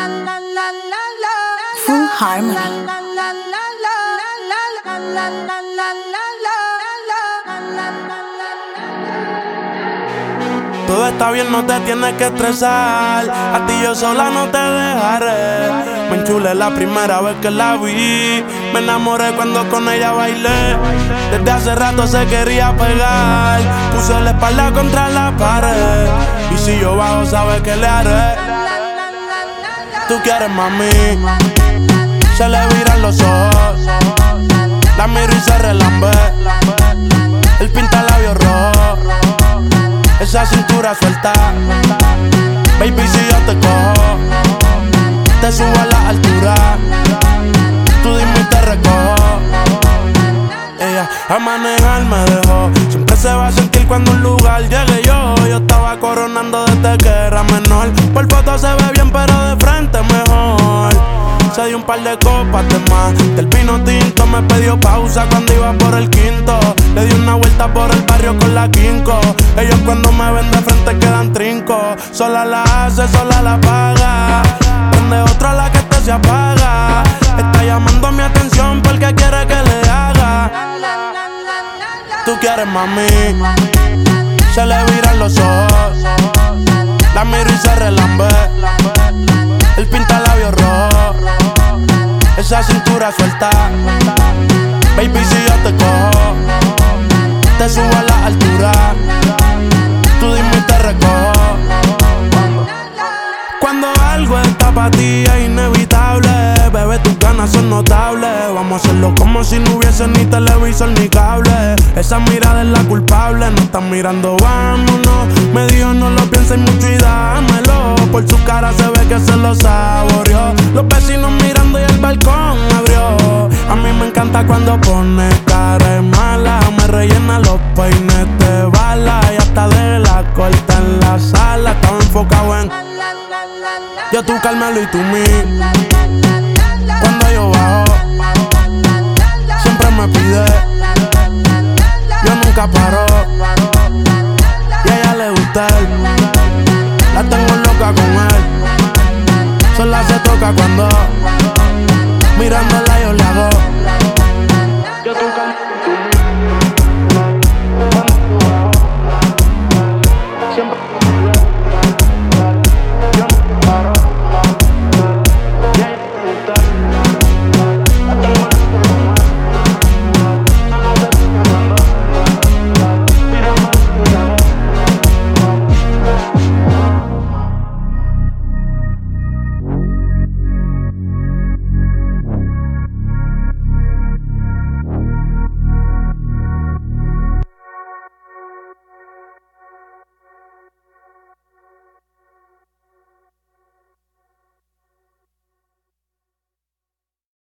Full Harmony. Todo está bien, no te tienes que estresar. A ti yo sola no te dejaré. Me enchulé la primera vez que la vi. Me enamoré cuando con ella bailé. Desde hace rato se quería pegar. Puse la espalda contra la pared. Y si yo bajo, sabes que le haré. Tú quieres, mami. Se le viran los ojos. La miro y se relambe. El pinta labios rojo. Esa cintura suelta. Baby, si yo te cojo, te subo a la altura. Tú dime y te recojo. Ella a manejar me dejó. Siempre se va a sentir cuando un lugar llegue yo. Yo estaba coronando desde que era menor. Por foto se ve bien pero de frente mejor. Se dio un par de copas de más. Del vino tinto me pidió pausa cuando iba por el quinto. Le di una vuelta por el barrio con la quinco. Ellos cuando me ven de frente quedan trinco. Sola la hace, sola la paga. Prende otra la que este se apaga. Está llamando mi atención porque quiere que le haga. Tú quieres, mami. Se le viran los ojos. La miro y se relambe. El pinta labios rojo. Esa cintura suelta. Baby, si yo te cojo, te subo a la altura. Tú dime y te recojo. Cuando algo está pa' ti es inevitable. Bebé, tus ganas son notables. Vamos a hacerlo como si no hubiese ni televisor ni cable. Esa mirada es la culpable. No están mirando, vámonos. Me dijo no lo pienses mucho y dámelo. Por su cara se ve que se lo saboreó. Los vecinos mirando y el balcón abrió. A mí me encanta cuando pone cara de mala. Me rellena los peines de bala. Y hasta de la corta en la sala. Estaba enfocado en yo, tú, Carmelo y tú, mí. Cuando yo bajo, siempre me pide. Yo nunca paro. Y a ella le gusta él. La tengo loca con él. Sola se toca cuando mirando